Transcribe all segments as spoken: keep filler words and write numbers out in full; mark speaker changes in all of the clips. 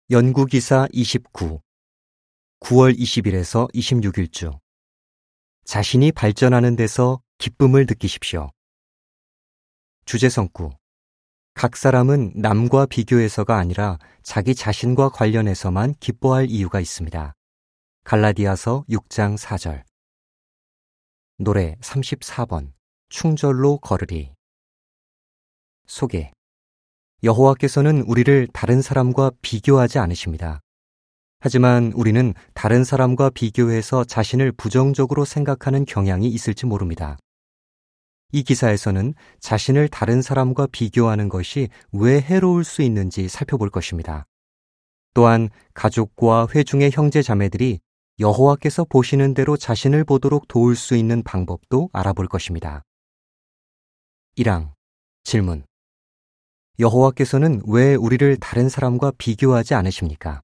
Speaker 1: 연구기사 이십구, 구월 이십일에서 이십육일주. 자신이 발전하는 데서 기쁨을 느끼십시오. 주제성구. 각 사람은 남과 비교해서가 아니라 자기 자신과 관련해서만 기뻐할 이유가 있습니다. 갈라디아서 육장 사절. 노래 삼십사번. 충절로 걸으리. 소개. 여호와께서는 우리를 다른 사람과 비교하지 않으십니다. 하지만 우리는 다른 사람과 비교해서 자신을 부정적으로 생각하는 경향이 있을지 모릅니다. 이 기사에서는 자신을 다른 사람과 비교하는 것이 왜 해로울 수 있는지 살펴볼 것입니다. 또한 가족과 회중의 형제 자매들이 여호와께서 보시는 대로 자신을 보도록 도울 수 있는 방법도 알아볼 것입니다. 일항. 질문. 여호와께서는 왜 우리를 다른 사람과 비교하지 않으십니까?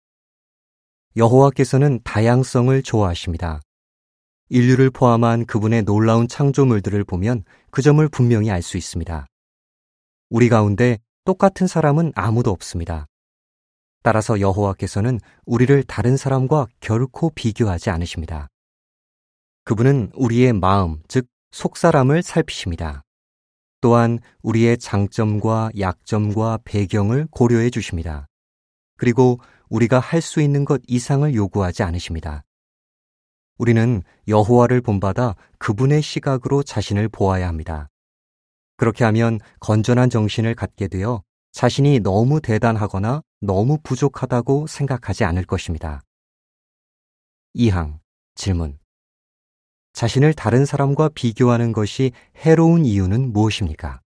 Speaker 1: 여호와께서는 다양성을 좋아하십니다. 인류를 포함한 그분의 놀라운 창조물들을 보면 그 점을 분명히 알 수 있습니다. 우리 가운데 똑같은 사람은 아무도 없습니다. 따라서 여호와께서는 우리를 다른 사람과 결코 비교하지 않으십니다. 그분은 우리의 마음, 즉 속사람을 살피십니다. 또한 우리의 장점과 약점과 배경을 고려해 주십니다. 그리고 우리가 할 수 있는 것 이상을 요구하지 않으십니다. 우리는 여호와를 본받아 그분의 시각으로 자신을 보아야 합니다. 그렇게 하면 건전한 정신을 갖게 되어 자신이 너무 대단하거나 너무 부족하다고 생각하지 않을 것입니다. 이항. 질문. 자신을 다른 사람과 비교하는 것이 해로운 이유는 무엇입니까?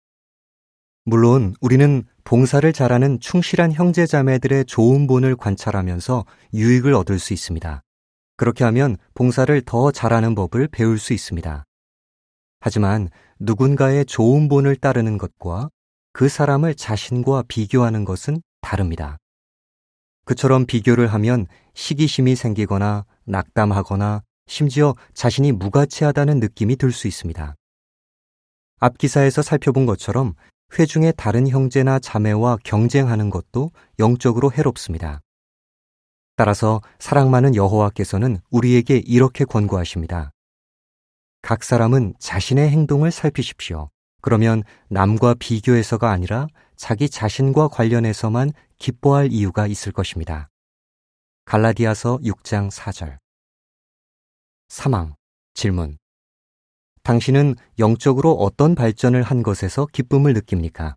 Speaker 1: 물론 우리는 봉사를 잘하는 충실한 형제자매들의 좋은 본을 관찰하면서 유익을 얻을 수 있습니다. 그렇게 하면 봉사를 더 잘하는 법을 배울 수 있습니다. 하지만 누군가의 좋은 본을 따르는 것과 그 사람을 자신과 비교하는 것은 다릅니다. 그처럼 비교를 하면 시기심이 생기거나 낙담하거나 심지어 자신이 무가치하다는 느낌이 들 수 있습니다. 앞 기사에서 살펴본 것처럼 회중의 다른 형제나 자매와 경쟁하는 것도 영적으로 해롭습니다. 따라서 사랑 많은 여호와께서는 우리에게 이렇게 권고하십니다. 각 사람은 자신의 행동을 살피십시오. 그러면 남과 비교해서가 아니라 자기 자신과 관련해서만 기뻐할 이유가 있을 것입니다. 갈라디아서 육장 사절. 삼항. 질문. 당신은 영적으로 어떤 발전을 한 것에서 기쁨을 느낍니까?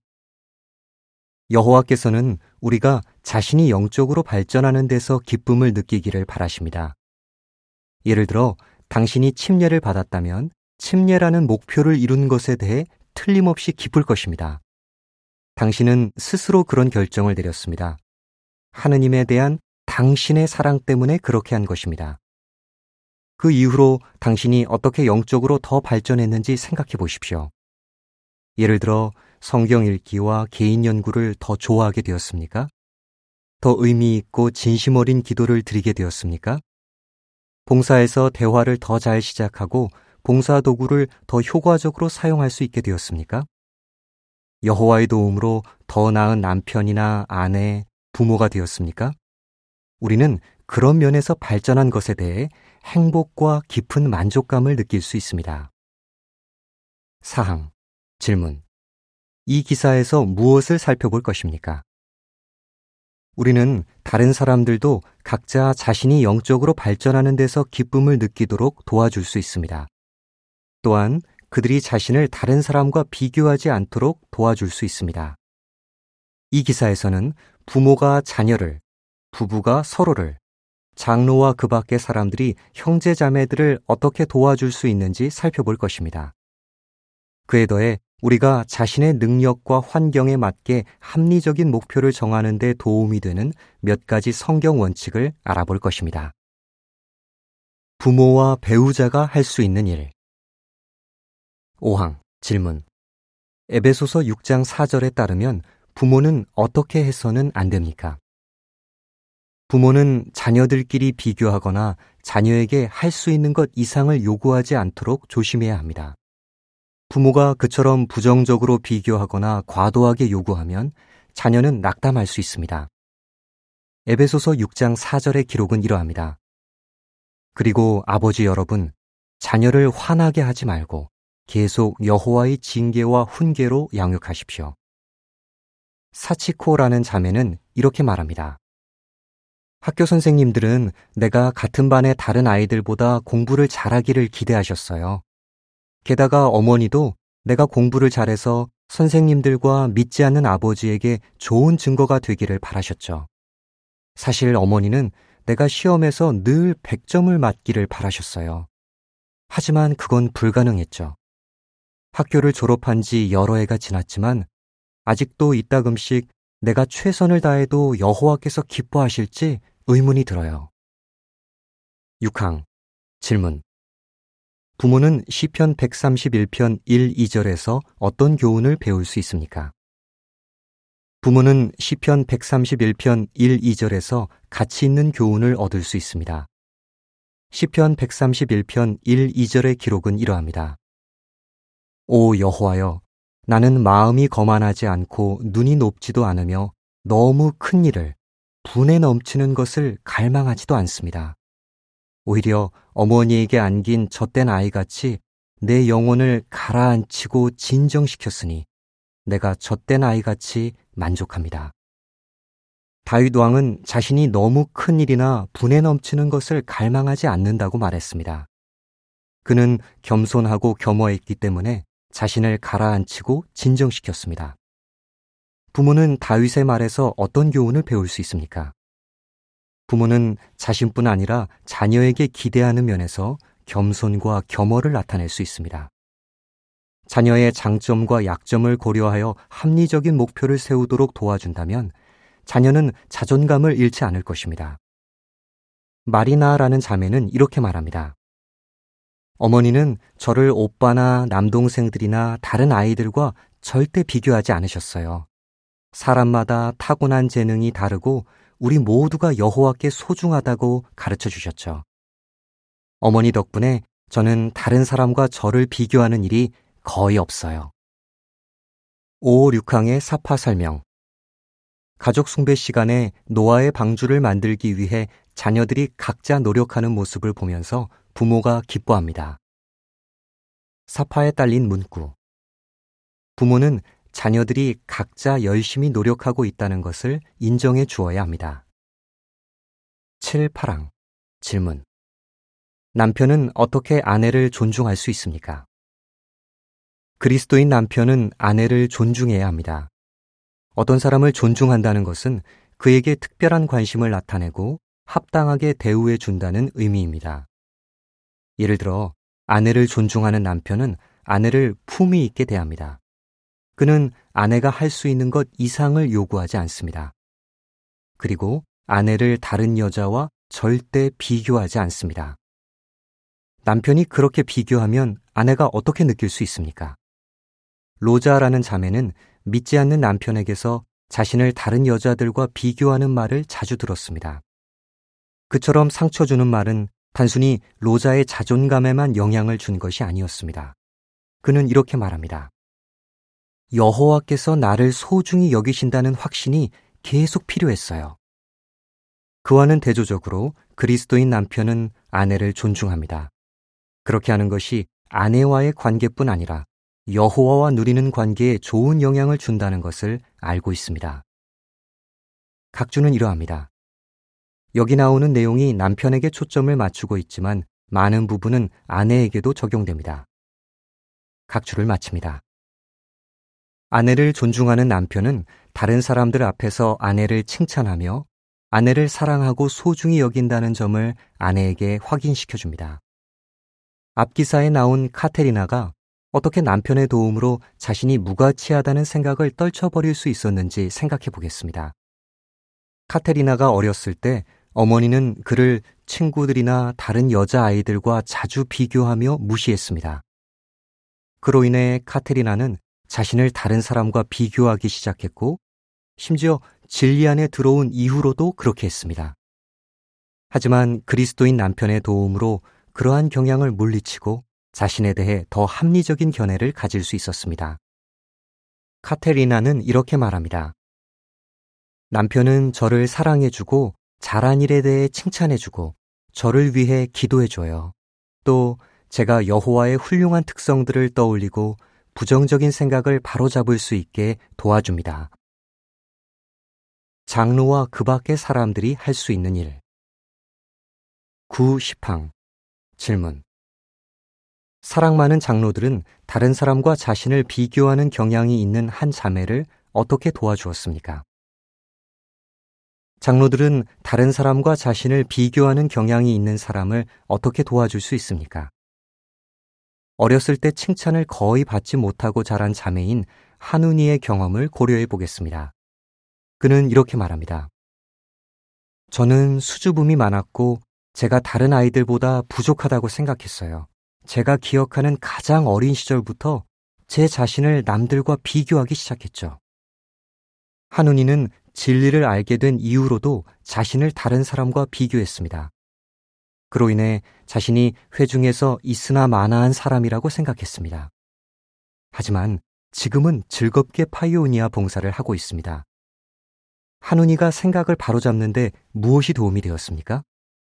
Speaker 1: 여호와께서는 우리가 자신이 영적으로 발전하는 데서 기쁨을 느끼기를 바라십니다. 예를 들어 당신이 침례를 받았다면 침례라는 목표를 이룬 것에 대해 틀림없이 기쁠 것입니다. 당신은 스스로 그런 결정을 내렸습니다. 하느님에 대한 당신의 사랑 때문에 그렇게 한 것입니다. 그 이후로 당신이 어떻게 영적으로 더 발전했는지 생각해 보십시오. 예를 들어 성경 읽기와 개인 연구를 더 좋아하게 되었습니까? 더 의미 있고 진심 어린 기도를 드리게 되었습니까? 봉사에서 대화를 더 잘 시작하고 봉사 도구를 더 효과적으로 사용할 수 있게 되었습니까? 여호와의 도움으로 더 나은 남편이나 아내, 부모가 되었습니까? 우리는 그런 면에서 발전한 것에 대해 행복과 깊은 만족감을 느낄 수 있습니다. 사항. 질문. 이 기사에서 무엇을 살펴볼 것입니까? 우리는 다른 사람들도 각자 자신이 영적으로 발전하는 데서 기쁨을 느끼도록 도와줄 수 있습니다. 또한 그들이 자신을 다른 사람과 비교하지 않도록 도와줄 수 있습니다. 이 기사에서는 부모가 자녀를, 부부가 서로를, 장로와 그 밖의 사람들이 형제 자매들을 어떻게 도와줄 수 있는지 살펴볼 것입니다. 그에 더해 우리가 자신의 능력과 환경에 맞게 합리적인 목표를 정하는 데 도움이 되는 몇 가지 성경 원칙을 알아볼 것입니다. 부모와 배우자가 할 수 있는 일. 오항. 질문. 에베소서 육장 사절에 따르면 부모는 어떻게 해서는 안 됩니까? 부모는 자녀들끼리 비교하거나 자녀에게 할 수 있는 것 이상을 요구하지 않도록 조심해야 합니다. 부모가 그처럼 부정적으로 비교하거나 과도하게 요구하면 자녀는 낙담할 수 있습니다. 에베소서 육 장 사 절의 기록은 이러합니다. 그리고 아버지 여러분, 자녀를 화나게 하지 말고 계속 여호와의 징계와 훈계로 양육하십시오. 사치코라는 자매는 이렇게 말합니다. 학교 선생님들은 내가 같은 반의 다른 아이들보다 공부를 잘하기를 기대하셨어요. 게다가 어머니도 내가 공부를 잘해서 선생님들과 믿지 않는 아버지에게 좋은 증거가 되기를 바라셨죠. 사실 어머니는 내가 시험에서 늘 백 점을 맞기를 바라셨어요. 하지만 그건 불가능했죠. 학교를 졸업한 지 여러 해가 지났지만 아직도 이따금씩 내가 최선을 다해도 여호와께서 기뻐하실지 의문이 들어요. 육 항 질문. 부모는 시편 백삼십일 편 일, 이 절에서 어떤 교훈을 배울 수 있습니까? 부모는 시편 백삼십일 편 일, 이 절에서 가치 있는 교훈을 얻을 수 있습니다. 시편 백삼십일 편 일, 이 절의 기록은 이러합니다. 오 여호와여, 나는 마음이 거만하지 않고 눈이 높지도 않으며 너무 큰 일을, 분에 넘치는 것을 갈망하지도 않습니다. 오히려 어머니에게 안긴 젖된 아이같이 내 영혼을 가라앉히고 진정시켰으니 내가 젖된 아이같이 만족합니다. 다윗 왕은 자신이 너무 큰 일이나 분에 넘치는 것을 갈망하지 않는다고 말했습니다. 그는 겸손하고 겸허했기 때문에 자신을 가라앉히고 진정시켰습니다. 부모는 다윗의 말에서 어떤 교훈을 배울 수 있습니까? 부모는 자신뿐 아니라 자녀에게 기대하는 면에서 겸손과 겸허를 나타낼 수 있습니다. 자녀의 장점과 약점을 고려하여 합리적인 목표를 세우도록 도와준다면 자녀는 자존감을 잃지 않을 것입니다. 마리나라는 자매는 이렇게 말합니다. 어머니는 저를 오빠나 남동생들이나 다른 아이들과 절대 비교하지 않으셨어요. 사람마다 타고난 재능이 다르고 우리 모두가 여호와께 소중하다고 가르쳐 주셨죠. 어머니 덕분에 저는 다른 사람과 저를 비교하는 일이 거의 없어요. 오, 육 항의 사파 설명. 가족 숭배 시간에 노아의 방주를 만들기 위해 자녀들이 각자 노력하는 모습을 보면서 부모가 기뻐합니다. 사파에 딸린 문구. 부모는 자녀들이 각자 열심히 노력하고 있다는 것을 인정해 주어야 합니다. 칠, 팔 항 질문. 남편은 어떻게 아내를 존중할 수 있습니까? 그리스도인 남편은 아내를 존중해야 합니다. 어떤 사람을 존중한다는 것은 그에게 특별한 관심을 나타내고 합당하게 대우해 준다는 의미입니다. 예를 들어 아내를 존중하는 남편은 아내를 품위 있게 대합니다. 그는 아내가 할 수 있는 것 이상을 요구하지 않습니다. 그리고 아내를 다른 여자와 절대 비교하지 않습니다. 남편이 그렇게 비교하면 아내가 어떻게 느낄 수 있습니까? 로자라는 자매는 믿지 않는 남편에게서 자신을 다른 여자들과 비교하는 말을 자주 들었습니다. 그처럼 상처 주는 말은 단순히 로자의 자존감에만 영향을 준 것이 아니었습니다. 그는 이렇게 말합니다. 여호와께서 나를 소중히 여기신다는 확신이 계속 필요했어요. 그와는 대조적으로 그리스도인 남편은 아내를 존중합니다. 그렇게 하는 것이 아내와의 관계뿐 아니라 여호와와 누리는 관계에 좋은 영향을 준다는 것을 알고 있습니다. 각주는 이러합니다. 여기 나오는 내용이 남편에게 초점을 맞추고 있지만 많은 부분은 아내에게도 적용됩니다. 각주를 마칩니다. 아내를 존중하는 남편은 다른 사람들 앞에서 아내를 칭찬하며 아내를 사랑하고 소중히 여긴다는 점을 아내에게 확인시켜줍니다. 앞 기사에 나온 카테리나가 어떻게 남편의 도움으로 자신이 무가치하다는 생각을 떨쳐버릴 수 있었는지 생각해 보겠습니다. 카테리나가 어렸을 때 어머니는 그를 친구들이나 다른 여자아이들과 자주 비교하며 무시했습니다. 그로 인해 카테리나는 자신을 다른 사람과 비교하기 시작했고 심지어 진리 안에 들어온 이후로도 그렇게 했습니다. 하지만 그리스도인 남편의 도움으로 그러한 경향을 물리치고 자신에 대해 더 합리적인 견해를 가질 수 있었습니다. 카테리나는 이렇게 말합니다. 남편은 저를 사랑해주고 잘한 일에 대해 칭찬해주고 저를 위해 기도해줘요. 또 제가 여호와의 훌륭한 특성들을 떠올리고 부정적인 생각을 바로잡을 수 있게 도와줍니다. 장로와 그 밖의 사람들이 할 수 있는 일. 구, 십항. 질문. 사랑 많은 장로들은 다른 사람과 자신을 비교하는 경향이 있는 한 자매를 어떻게 도와주었습니까? 장로들은 다른 사람과 자신을 비교하는 경향이 있는 사람을 어떻게 도와줄 수 있습니까? 어렸을 때 칭찬을 거의 받지 못하고 자란 자매인 한운이의 경험을 고려해 보겠습니다. 그는 이렇게 말합니다. 저는 수줍음이 많았고 제가 다른 아이들보다 부족하다고 생각했어요. 제가 기억하는 가장 어린 시절부터 제 자신을 남들과 비교하기 시작했죠. 한운이는 진리를 알게 된 이후로도 자신을 다른 사람과 비교했습니다. 그로 인해 자신이 회중에서 있으나 마나한 사람이라고 생각했습니다. 하지만 지금은 즐겁게 파이오니아 봉사를 하고 있습니다. 한운이가 생각을 바로잡는데 무엇이 도움이 되었습니까?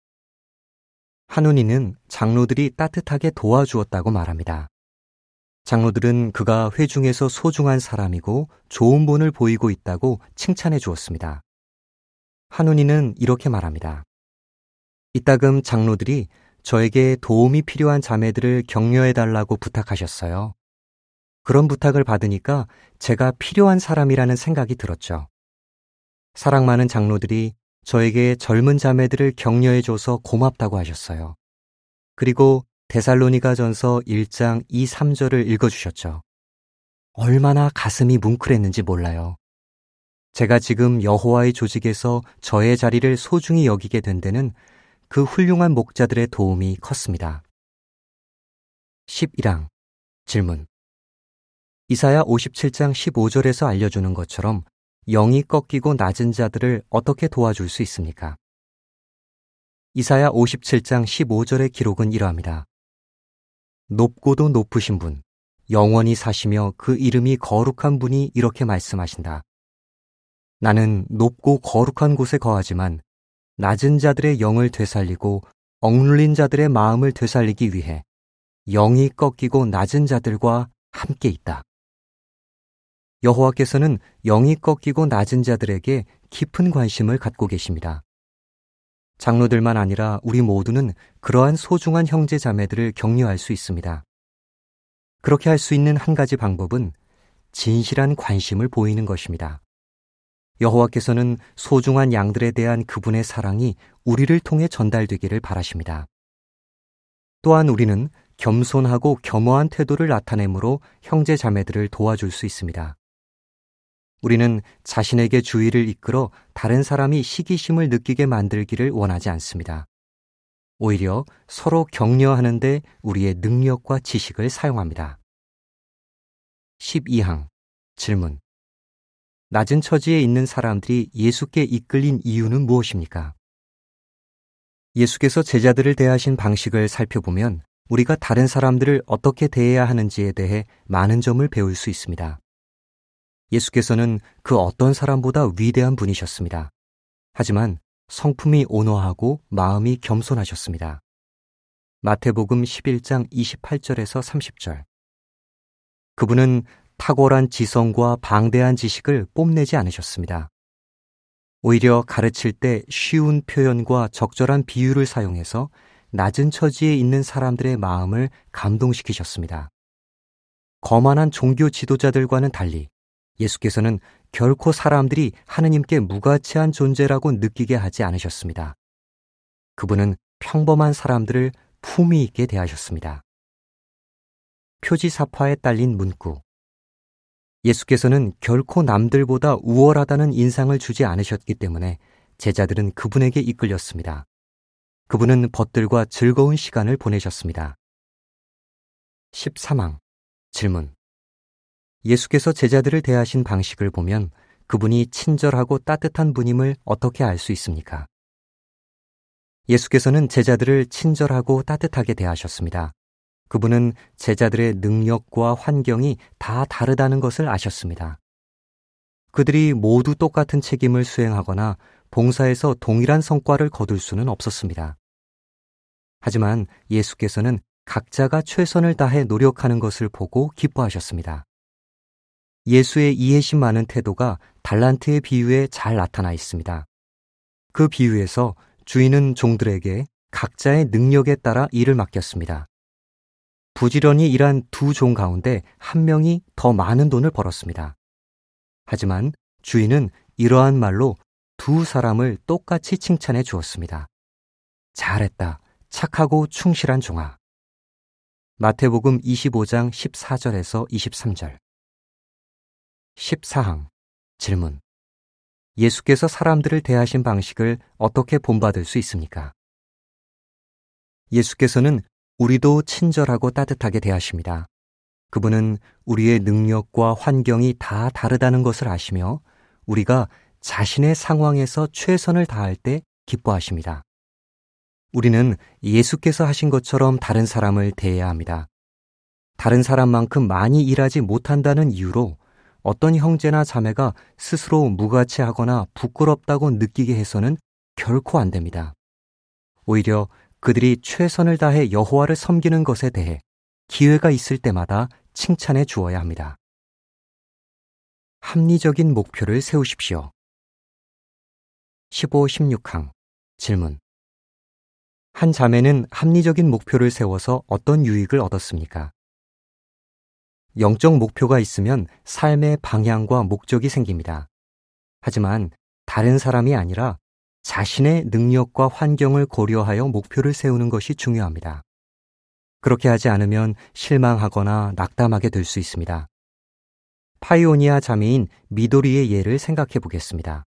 Speaker 1: 한운이는 장로들이 따뜻하게 도와주었다고 말합니다. 장로들은 그가 회중에서 소중한 사람이고 좋은 본을 보이고 있다고 칭찬해 주었습니다. 한운이는 이렇게 말합니다. 이따금 장로들이 저에게 도움이 필요한 자매들을 격려해 달라고 부탁하셨어요. 그런 부탁을 받으니까 제가 필요한 사람이라는 생각이 들었죠. 사랑 많은 장로들이 저에게 젊은 자매들을 격려해줘서 고맙다고 하셨어요. 그리고 데살로니가전서 일 장 이, 삼 절을 읽어주셨죠. 얼마나 가슴이 뭉클했는지 몰라요. 제가 지금 여호와의 조직에서 저의 자리를 소중히 여기게 된 데는 그 훌륭한 목자들의 도움이 컸습니다. 십일항. 질문. 이사야 오십칠 장 십오 절에서 알려주는 것처럼 영이 꺾이고 낮은 자들을 어떻게 도와줄 수 있습니까? 이사야 오십칠 장 십오 절의 기록은 이러합니다. 높고도 높으신 분, 영원히 사시며 그 이름이 거룩한 분이 이렇게 말씀하신다. 나는 높고 거룩한 곳에 거하지만 낮은 자들의 영을 되살리고 억눌린 자들의 마음을 되살리기 위해 영이 꺾이고 낮은 자들과 함께 있다. 여호와께서는 영이 꺾이고 낮은 자들에게 깊은 관심을 갖고 계십니다. 장로들만 아니라 우리 모두는 그러한 소중한 형제 자매들을 격려할 수 있습니다. 그렇게 할 수 있는 한 가지 방법은 진실한 관심을 보이는 것입니다. 여호와께서는 소중한 양들에 대한 그분의 사랑이 우리를 통해 전달되기를 바라십니다. 또한 우리는 겸손하고 겸허한 태도를 나타내므로 형제 자매들을 도와줄 수 있습니다. 우리는 자신에게 주의를 이끌어 다른 사람이 시기심을 느끼게 만들기를 원하지 않습니다. 오히려 서로 격려하는 데 우리의 능력과 지식을 사용합니다. 십이항. 질문. 낮은 처지에 있는 사람들이 예수께 이끌린 이유는 무엇입니까? 예수께서 제자들을 대하신 방식을 살펴보면 우리가 다른 사람들을 어떻게 대해야 하는지에 대해 많은 점을 배울 수 있습니다. 예수께서는 그 어떤 사람보다 위대한 분이셨습니다. 하지만 성품이 온화하고 마음이 겸손하셨습니다. 마태복음 십일 장 이십팔 절에서 삼십 절. 그분은 탁월한 지성과 방대한 지식을 뽐내지 않으셨습니다. 오히려 가르칠 때 쉬운 표현과 적절한 비유를 사용해서 낮은 처지에 있는 사람들의 마음을 감동시키셨습니다. 거만한 종교 지도자들과는 달리 예수께서는 결코 사람들이 하느님께 무가치한 존재라고 느끼게 하지 않으셨습니다. 그분은 평범한 사람들을 품위 있게 대하셨습니다. 표지사파에 딸린 문구. 예수께서는 결코 남들보다 우월하다는 인상을 주지 않으셨기 때문에 제자들은 그분에게 이끌렸습니다. 그분은 벗들과 즐거운 시간을 보내셨습니다. 십삼항. 질문. 예수께서 제자들을 대하신 방식을 보면 그분이 친절하고 따뜻한 분임을 어떻게 알 수 있습니까? 예수께서는 제자들을 친절하고 따뜻하게 대하셨습니다. 그분은 제자들의 능력과 환경이 다 다르다는 것을 아셨습니다. 그들이 모두 똑같은 책임을 수행하거나 봉사에서 동일한 성과를 거둘 수는 없었습니다. 하지만 예수께서는 각자가 최선을 다해 노력하는 것을 보고 기뻐하셨습니다. 예수의 이해심 많은 태도가 달란트의 비유에 잘 나타나 있습니다. 그 비유에서 주인은 종들에게 각자의 능력에 따라 일을 맡겼습니다. 부지런히 일한 두 종 가운데 한 명이 더 많은 돈을 벌었습니다. 하지만 주인은 이러한 말로 두 사람을 똑같이 칭찬해 주었습니다. 잘했다, 착하고 충실한 종아. 마태복음 이십오 장 십사 절에서 이십삼 절. 십사 항 질문. 예수께서 사람들을 대하신 방식을 어떻게 본받을 수 있습니까? 예수께서는 우리도 친절하고 따뜻하게 대하십니다. 그분은 우리의 능력과 환경이 다 다르다는 것을 아시며 우리가 자신의 상황에서 최선을 다할 때 기뻐하십니다. 우리는 예수께서 하신 것처럼 다른 사람을 대해야 합니다. 다른 사람만큼 많이 일하지 못한다는 이유로 어떤 형제나 자매가 스스로 무가치하거나 부끄럽다고 느끼게 해서는 결코 안 됩니다. 오히려 그들이 최선을 다해 여호와를 섬기는 것에 대해 기회가 있을 때마다 칭찬해 주어야 합니다. 합리적인 목표를 세우십시오. 십오, 십육 항 질문. 한 자매는 합리적인 목표를 세워서 어떤 유익을 얻었습니까? 영적 목표가 있으면 삶의 방향과 목적이 생깁니다. 하지만 다른 사람이 아니라 자신의 능력과 환경을 고려하여 목표를 세우는 것이 중요합니다. 그렇게 하지 않으면 실망하거나 낙담하게 될 수 있습니다. 파이오니아 자매인 미도리의 예를 생각해 보겠습니다.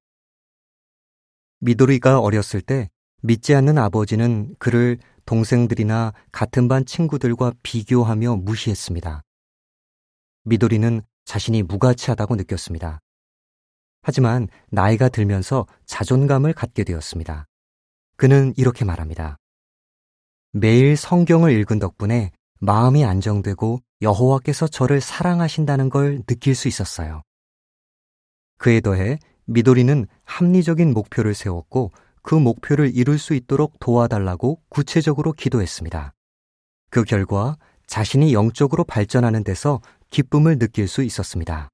Speaker 1: 미도리가 어렸을 때 믿지 않는 아버지는 그를 동생들이나 같은 반 친구들과 비교하며 무시했습니다. 미도리는 자신이 무가치하다고 느꼈습니다. 하지만 나이가 들면서 자존감을 갖게 되었습니다. 그는 이렇게 말합니다. 매일 성경을 읽은 덕분에 마음이 안정되고 여호와께서 저를 사랑하신다는 걸 느낄 수 있었어요. 그에 더해 미도리는 합리적인 목표를 세웠고 그 목표를 이룰 수 있도록 도와달라고 구체적으로 기도했습니다. 그 결과 자신이 영적으로 발전하는 데서 기쁨을 느낄 수 있었습니다.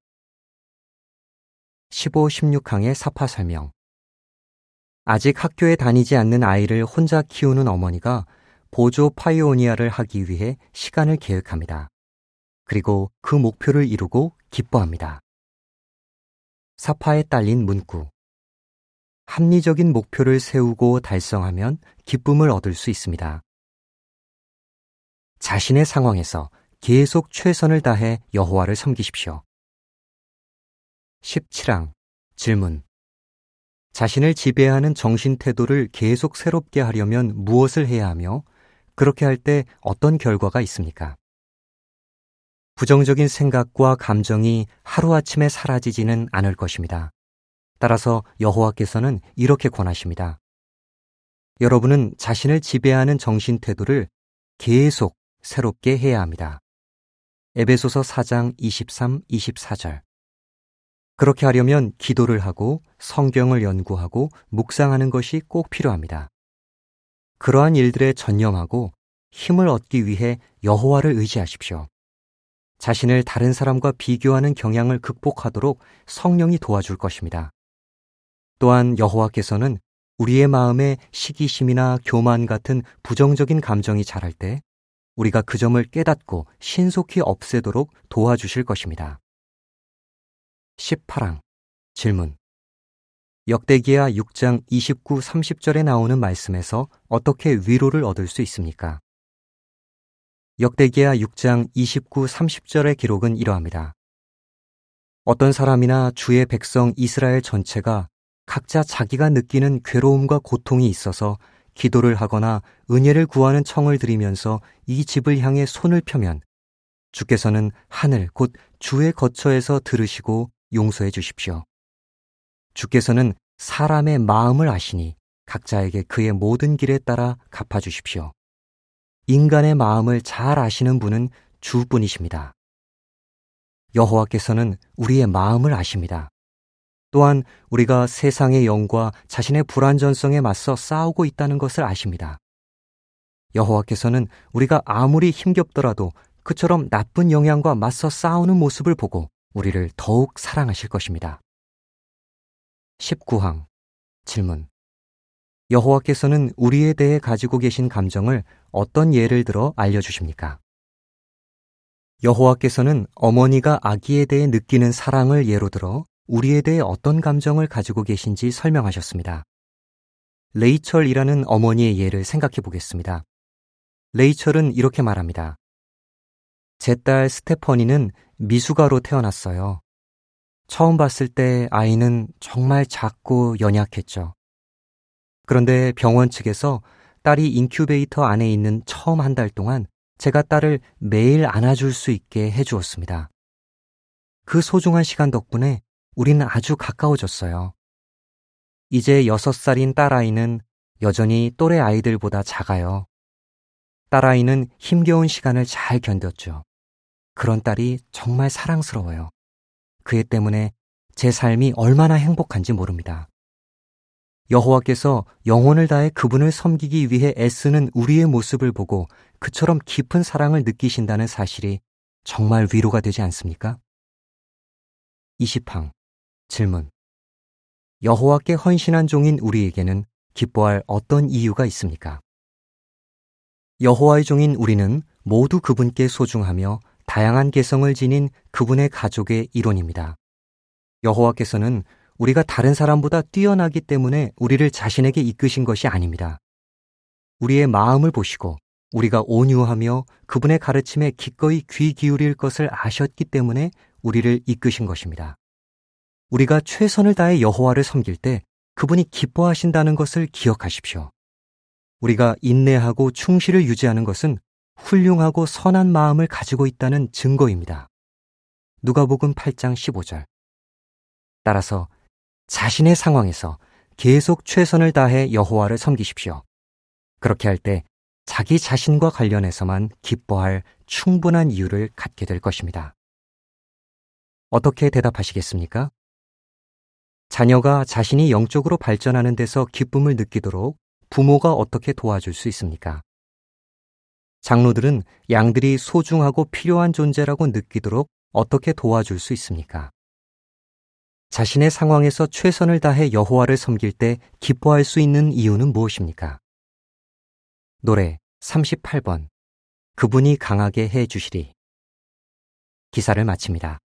Speaker 1: 십오, 십육 항의 사파 설명. 아직 학교에 다니지 않는 아이를 혼자 키우는 어머니가 보조 파이오니아를 하기 위해 시간을 계획합니다. 그리고 그 목표를 이루고 기뻐합니다. 사파에 딸린 문구. 합리적인 목표를 세우고 달성하면 기쁨을 얻을 수 있습니다. 자신의 상황에서 계속 최선을 다해 여호와를 섬기십시오. 십칠 항 질문. 자신을 지배하는 정신 태도를 계속 새롭게 하려면 무엇을 해야 하며 그렇게 할 때 어떤 결과가 있습니까? 부정적인 생각과 감정이 하루아침에 사라지지는 않을 것입니다. 따라서 여호와께서는 이렇게 권하십니다. 여러분은 자신을 지배하는 정신 태도를 계속 새롭게 해야 합니다. 에베소서 사 장 이십삼, 이십사 절. 그렇게 하려면 기도를 하고 성경을 연구하고 묵상하는 것이 꼭 필요합니다. 그러한 일들에 전념하고 힘을 얻기 위해 여호와를 의지하십시오. 자신을 다른 사람과 비교하는 경향을 극복하도록 성령이 도와줄 것입니다. 또한 여호와께서는 우리의 마음에 시기심이나 교만 같은 부정적인 감정이 자랄 때 우리가 그 점을 깨닫고 신속히 없애도록 도와주실 것입니다. 십팔 항 질문. 역대기야 육 장 이십구, 삼십 절에 나오는 말씀에서 어떻게 위로를 얻을 수 있습니까? 역대기야 육 장 이십구, 삼십 절의 기록은 이러합니다. 어떤 사람이나 주의 백성 이스라엘 전체가 각자 자기가 느끼는 괴로움과 고통이 있어서 기도를 하거나 은혜를 구하는 청을 드리면서 이 집을 향해 손을 펴면 주께서는 하늘 곧 주의 거처에서 들으시고 용서해 주십시오. 주께서는 사람의 마음을 아시니 각자에게 그의 모든 길에 따라 갚아주십시오. 인간의 마음을 잘 아시는 분은 주뿐이십니다. 여호와께서는 우리의 마음을 아십니다. 또한 우리가 세상의 영과 자신의 불완전성에 맞서 싸우고 있다는 것을 아십니다. 여호와께서는 우리가 아무리 힘겹더라도 그처럼 나쁜 영향과 맞서 싸우는 모습을 보고 우리를 더욱 사랑하실 것입니다. 십구 항 질문. 여호와께서는 우리에 대해 가지고 계신 감정을 어떤 예를 들어 알려주십니까? 여호와께서는 어머니가 아기에 대해 느끼는 사랑을 예로 들어 우리에 대해 어떤 감정을 가지고 계신지 설명하셨습니다. 레이철이라는 어머니의 예를 생각해 보겠습니다. 레이철은 이렇게 말합니다. 제 딸 스테퍼니는 미숙아로 태어났어요. 처음 봤을 때 아이는 정말 작고 연약했죠. 그런데 병원 측에서 딸이 인큐베이터 안에 있는 처음 한 달 동안 제가 딸을 매일 안아줄 수 있게 해주었습니다. 그 소중한 시간 덕분에 우리는 아주 가까워졌어요. 이제 여섯 살인 딸아이는 여전히 또래 아이들보다 작아요. 딸아이는 힘겨운 시간을 잘 견뎠죠. 그런 딸이 정말 사랑스러워요. 그 애 때문에 제 삶이 얼마나 행복한지 모릅니다. 여호와께서 영혼을 다해 그분을 섬기기 위해 애쓰는 우리의 모습을 보고 그처럼 깊은 사랑을 느끼신다는 사실이 정말 위로가 되지 않습니까? 이십 항 질문. 여호와께 헌신한 종인 우리에게는 기뻐할 어떤 이유가 있습니까? 여호와의 종인 우리는 모두 그분께 소중하며 다양한 개성을 지닌 그분의 가족의 일원입니다. 여호와께서는 우리가 다른 사람보다 뛰어나기 때문에 우리를 자신에게 이끄신 것이 아닙니다. 우리의 마음을 보시고 우리가 온유하며 그분의 가르침에 기꺼이 귀 기울일 것을 아셨기 때문에 우리를 이끄신 것입니다. 우리가 최선을 다해 여호와를 섬길 때 그분이 기뻐하신다는 것을 기억하십시오. 우리가 인내하고 충실을 유지하는 것은 훌륭하고 선한 마음을 가지고 있다는 증거입니다. 누가복음 팔 장 십오 절. 따라서 자신의 상황에서 계속 최선을 다해 여호와를 섬기십시오. 그렇게 할 때 자기 자신과 관련해서만 기뻐할 충분한 이유를 갖게 될 것입니다. 어떻게 대답하시겠습니까? 자녀가 자신이 영적으로 발전하는 데서 기쁨을 느끼도록 부모가 어떻게 도와줄 수 있습니까? 장로들은 양들이 소중하고 필요한 존재라고 느끼도록 어떻게 도와줄 수 있습니까? 자신의 상황에서 최선을 다해 여호와를 섬길 때 기뻐할 수 있는 이유는 무엇입니까? 노래 삼십팔 번. 그분이 강하게 해 주시리. 기사를 마칩니다.